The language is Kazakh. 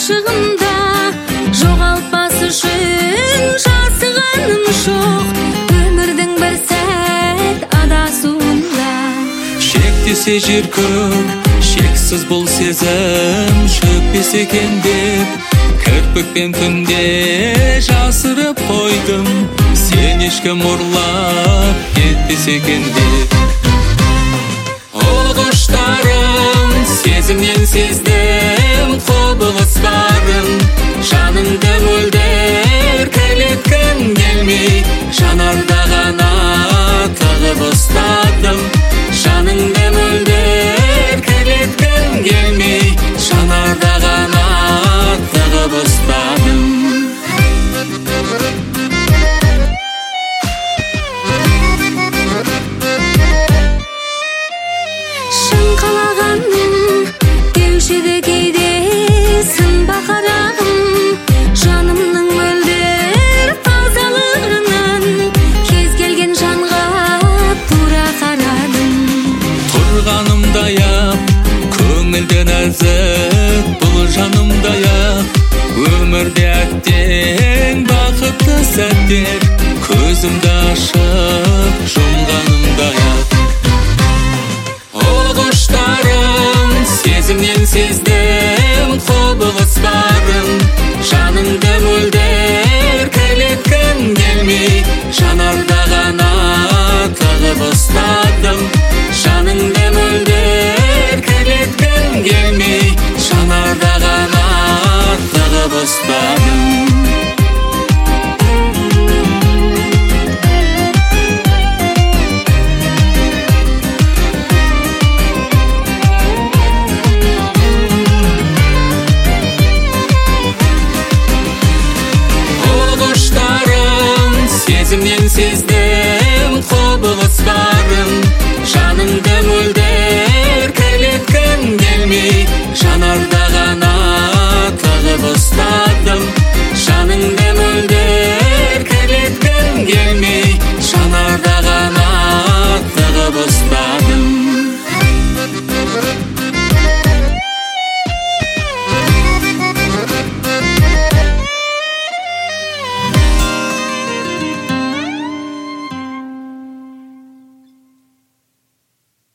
ашығымда жоғалтпас үшін жасығаным жоқ өмірдің бір сәт адасуында. Шектесе жер көк, шексіз бұл сезім шөкпес екен деп кірпікпен түнде жасырып қойдым, сен ешкім ұрлап кетпес екен деп. Ол құштарым сезімнен сездім құбылыстарын, жаныңды мөлдір кіреткім келмей жанарда ғана тығып ұстадым, жаныңды мөлдір кіреткім келмей жанарда ғана тығып ұстадым. Шын қалағаным деуші еді кейде сынба қарағым, жанымның мөлдір тазалығынан кез келген жанға тура қарадым. Тұрғанымдай ақ көңілде нәзік, бұл жанымдай ақ өмірде әттең бақытты сәттер көзімді ашып